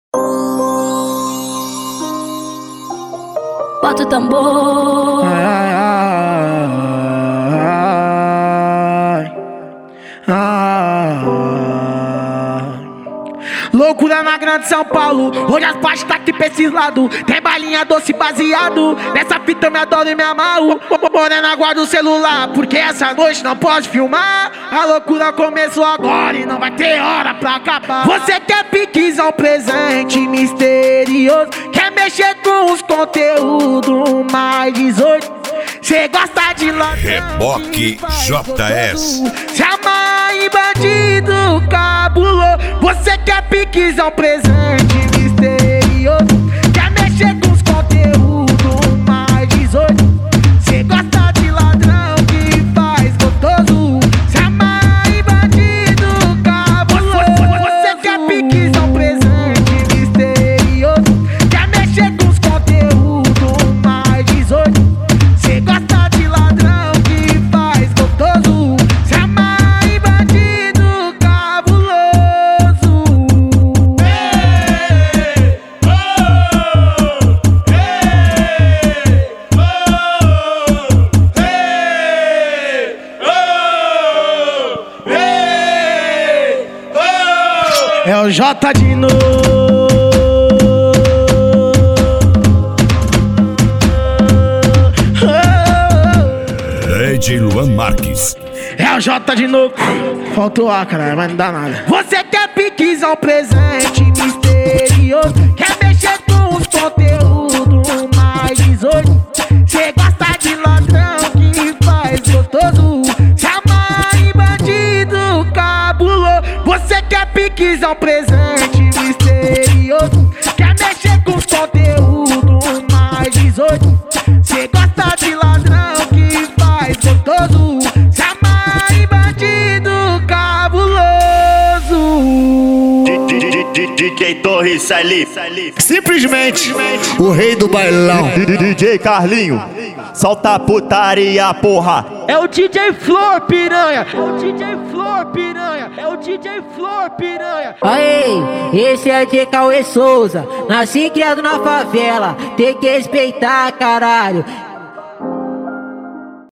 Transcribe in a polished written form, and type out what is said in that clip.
Bota o tambor. Loucura na grande São Paulo, hoje as partes tá aqui pra esses lados. Tem balinha doce baseado, nessa fita eu me adoro e me amarro. Morena, guarda o celular, porque essa noite não pode filmar. A loucura começou agora e não vai ter hora pra acabar. Você quer piquezão, presente misterioso, quer mexer com os conteúdos mais 18. Cê gosta de ladrão, Reboque JS. se amarra em bandido cabuloso. Você quer piquezão, presente misterioso, quer mexer com os conteúdos mais 18. Cê gosta de ladrão que faz gostoso, se amarra em bandido cabuloso. Você quer piquezão, presente misterioso, quer mexer com os conteúdos mais 18. Cê gosta de ladrão que faz gostoso, se amarra em bandido cabuloso. É o J de novo. DJ Luan Marques. É o J de novo. Faltou A, cara, mas não dá nada. Você quer piquezão, presente misterioso, quer mexer com os conteúdos mais 18. Cê gosta de ladrão que faz gostoso, se amarra em bandido cabuloso. Você quer piquezão, presente misterioso, quer mexer com os conteúdos mais 18. Cê gosta de ladrão que faz gostoso, se amarra em bandido cabuloso. DJ Torres ali. Simplesmente o rei do bailão. DJ Carlinho, solta a putaria, porra. É o DJ Flor Piranha, é o DJ Flor Piranha, é o DJ Flor Piranha. Aê, esse é de Cauê Souza, nasci e criado na favela, tem que respeitar, caralho.